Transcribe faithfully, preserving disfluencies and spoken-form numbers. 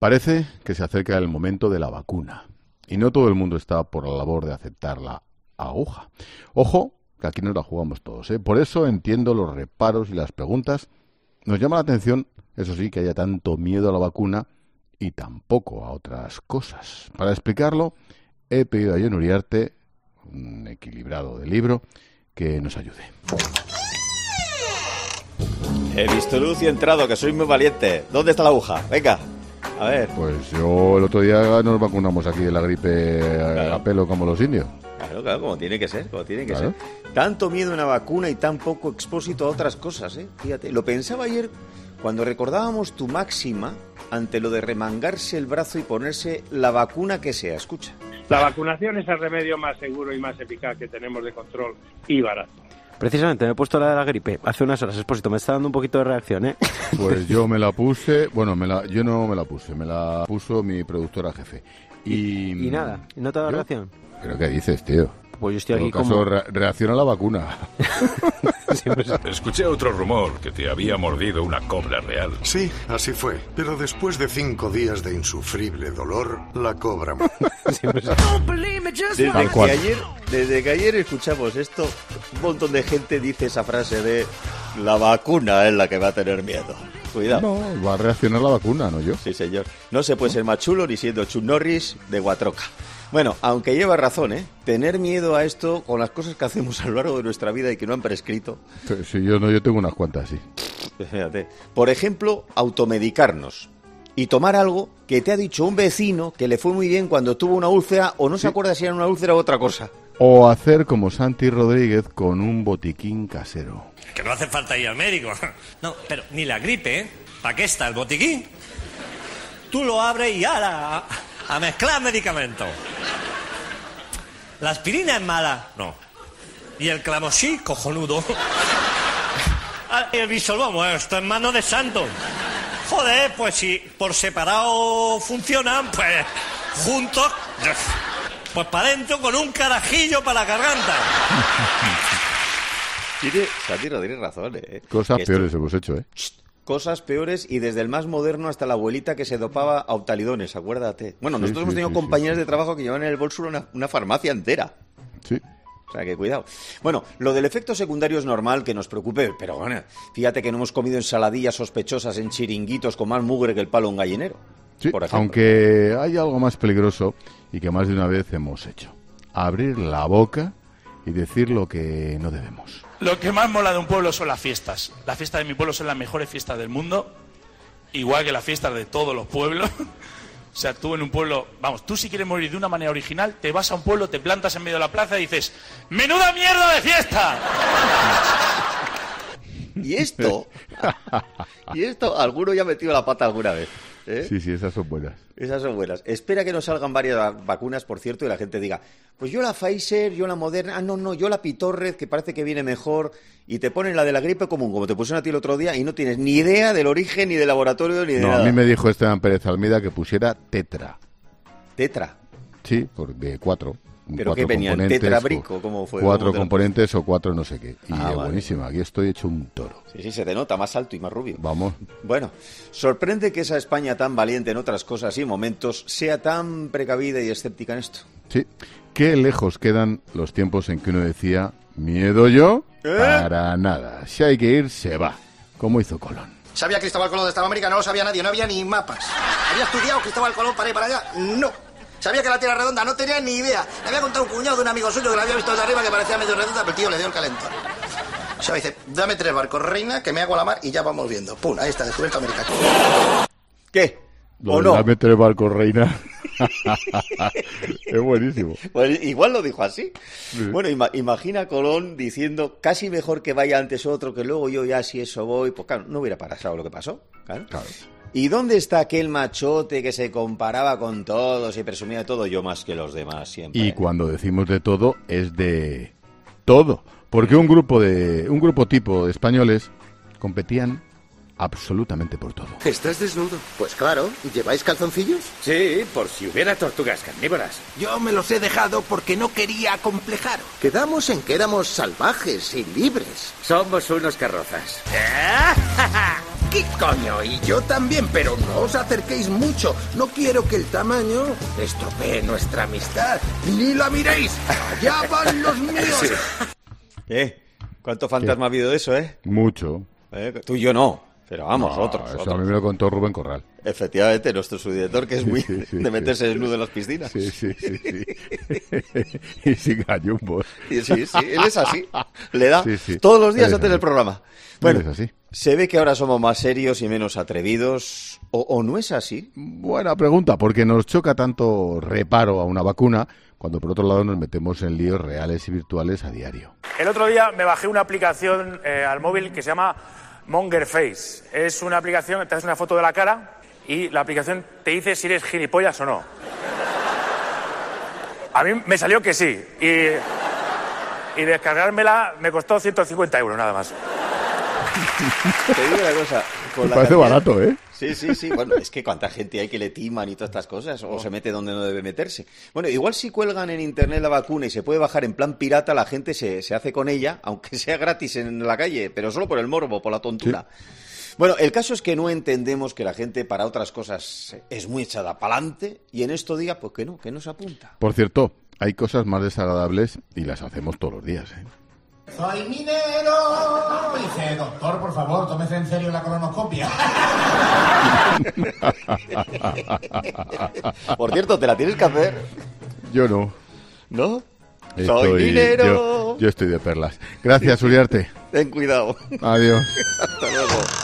Parece que se acerca el momento de la vacuna y no todo el mundo está por la labor de aceptar la aguja. Ojo, que aquí nos la jugamos todos, ¿eh? Por eso entiendo los reparos y las preguntas. Nos llama la atención, eso sí, que haya tanto miedo a la vacuna y tampoco a otras cosas. Para explicarlo, he pedido a Jon Uriarte, un equilibrado del libro, que nos ayude. He visto luz y he entrado, que soy muy valiente. ¿Dónde está la aguja? Venga, a ver. Pues yo el otro día nos vacunamos aquí de la gripe Claro. a pelo como los indios. Claro, claro, como tiene que ser, como tiene que Claro. ser. Tanto miedo a una vacuna y tan poco expósito a otras cosas, ¿eh? Fíjate, lo pensaba ayer cuando recordábamos tu máxima ante lo de remangarse el brazo y ponerse la vacuna que sea. Escucha. La vacunación es el remedio más seguro y más eficaz que tenemos de control y barato. Precisamente me he puesto la de la gripe hace unas horas, Expósito, me está dando un poquito de reacción, ¿eh? Pues yo me la puse, bueno, me la, yo no me la puse, me la puso mi productora jefe. Y, Y nada, ¿no te da ¿Yo? reacción? ¿Pero qué dices, tío? Pues yo estoy En aquí todo caso, como... re- reacciona a la vacuna. Escuché otro rumor, que te había mordido una cobra real. Sí, así fue. Pero después de cinco días de insufrible dolor, la cobra murió. Desde Tal que, cual. ayer, desde que ayer escuchamos esto, un montón de gente dice esa frase de la vacuna es la que va a tener miedo. Cuidado. No, va a reaccionar la vacuna, no yo. Sí, señor. No se puede ser más chulo ni siendo Chuck Norris de Guatroca. Bueno, aunque lleva razón, ¿eh? Tener miedo a esto con las cosas que hacemos a lo largo de nuestra vida y que no han prescrito. Sí, yo no, yo tengo unas cuantas, sí. Fíjate. Por ejemplo, automedicarnos. Y tomar algo que te ha dicho un vecino que le fue muy bien cuando tuvo una úlcera o no se acuerda si era una úlcera o otra cosa. O hacer como Santi Rodríguez con un botiquín casero. Que no hace falta ir al médico. No, pero ni la gripe, ¿eh? ¿Para qué está el botiquín? Tú lo abres y ¡ala! A, a mezclar medicamentos. ¿La aspirina es mala? No. ¿Y el clamosí? Cojonudo. Ah, y el bisolvamo, esto es mano de santo. Joder, pues si por separado funcionan, pues juntos, pues para adentro con un carajillo para la garganta. Tiene, Santi Rodríguez razón, ¿eh? Cosas Que esto- peores hemos hecho, ¿eh? Cosas peores y desde el más moderno hasta la abuelita que se dopaba a optalidones, acuérdate. Bueno, Sí, nosotros sí, hemos tenido sí, compañeros sí, de trabajo que llevan en el bolso una, una farmacia entera. Sí. O sea, que cuidado. Bueno, lo del efecto secundario es normal que nos preocupe, pero bueno, fíjate que no hemos comido ensaladillas sospechosas en chiringuitos con más mugre que el palo de un gallinero. Sí, por ejemplo. aunque hay algo más peligroso y que más de una vez hemos hecho. Abrir la boca y decir lo que no debemos. Lo que más mola de un pueblo son las fiestas. Las fiestas de mi pueblo son las mejores fiestas del mundo, igual que las fiestas de todos los pueblos. O sea, tú en un pueblo, vamos, tú si quieres morir de una manera original, te vas a un pueblo, te plantas en medio de la plaza y dices, ¡menuda mierda de fiesta! Y esto, y esto, alguno ya ha metido la pata alguna vez. ¿eh? Sí, sí, esas son buenas. Esas son buenas. Espera que nos salgan varias va- vacunas, por cierto, y la gente diga, pues yo la Pfizer, yo la Moderna, ah, no, no, yo la Pitorred, que parece que viene mejor, y te ponen la de la gripe común, como te pusieron a ti el otro día, y no tienes ni idea del origen, ni del laboratorio, ni de No, nada. a mí me dijo Esteban Pérez Almeida que pusiera tetra. Tetra. Sí, por de cuatro. ¿Pero cuatro qué venían? componentes ¿Tetrabrico? o ¿Cómo fue? Cuatro ¿Cómo te lo componentes o cuatro no sé qué. Y Ah, es vale. buenísima. Aquí estoy hecho un toro. Sí, sí, se te nota, más alto y más rubio. Vamos. Bueno, sorprende que esa España tan valiente en otras cosas y momentos sea tan precavida y escéptica en esto. Sí. Qué lejos quedan los tiempos en que uno decía, ¿miedo yo? ¿Eh? Para nada. Si hay que ir, se va. Como hizo Colón. ¿Sabía Cristóbal Colón de esta América? No lo sabía nadie, no había ni mapas. ¿Había estudiado Cristóbal Colón para ir para allá? No. ¿Sabía que la Tierra es redonda? No tenía ni idea. Le había contado un cuñado de un amigo suyo que la había visto desde arriba que parecía medio redonda, pero el tío le dio el calentón. O sea, dice, dame tres barcos, reina, que me hago a la mar y ya vamos viendo. Pum, ahí está, descubierto América. ¿Qué? Lo ¿O de no? dame tres barcos, reina. Es buenísimo. Pues igual lo dijo así. Bueno, ima- imagina a Colón diciendo casi mejor que vaya antes otro que luego yo ya si eso voy. Pues claro, no hubiera pasado lo que pasó. Claro. Claro. ¿Y dónde está aquel machote que se comparaba con todos y presumía de todo? Yo más que los demás siempre. Y cuando decimos de todo, es de todo. Porque un grupo de un grupo tipo de españoles competían absolutamente por todo. ¿Estás desnudo? Pues claro. ¿Lleváis calzoncillos? Sí, por si hubiera tortugas carnívoras. Yo me los he dejado porque no quería acomplejaros. Quedamos en que éramos salvajes y libres. Somos unos carrozas. ¿Qué coño? Y yo también, pero no os acerquéis mucho. No quiero que el tamaño estropee nuestra amistad. ¡Ni la miréis! ¡Allá van los míos! Sí. ¿Eh? ¿Cuánto fantasma ha habido de eso, eh? Mucho. ¿Eh? Tú y yo no, pero vamos, No, otros, eso otros. a mí me lo contó Rubén Corral. Efectivamente, nuestro subdirector, que es muy Sí, sí, de sí. meterse desnudo en las piscinas. Sí, sí, sí, sí. Y sin gallumbos. Sí, sí, sí, él es así. Le da Sí, sí. todos los días Él es antes así. del programa. Bueno, Él es así. se ve que ahora somos más serios y menos atrevidos. ¿O, o no es así? Buena pregunta, porque nos choca tanto reparo a una vacuna cuando por otro lado nos metemos en líos reales y virtuales a diario. El otro día me bajé una aplicación eh, al móvil que se llama Monger Face. Es una aplicación, te haces una foto de la cara y la aplicación te dice si eres gilipollas o no. A mí me salió que sí. Y, y descargármela me costó ciento cincuenta euros nada más. Te digo una cosa. Con Me la parece cantidad- barato, ¿eh? Sí, sí, sí. Bueno, es que cuánta gente hay que le timan y todas estas cosas, o se mete donde no debe meterse. Bueno, igual si cuelgan en internet la vacuna y se puede bajar en plan pirata, la gente se, se hace con ella, aunque sea gratis en la calle, pero solo por el morbo, por la tontura. Bueno, el caso es que no entendemos que la gente para otras cosas es muy echada pa'lante y en esto diga, pues que no, que no se apunta. Por cierto, hay cosas más desagradables y las hacemos todos los días, ¿eh? Soy minero. Dice, doctor, por favor, tómese en serio la colonoscopia. Por cierto, ¿te la tienes que hacer? Yo no. ¿No? Estoy- Soy minero. Yo, yo estoy de perlas. Gracias, Uriarte. Ten cuidado. Adiós. Hasta luego.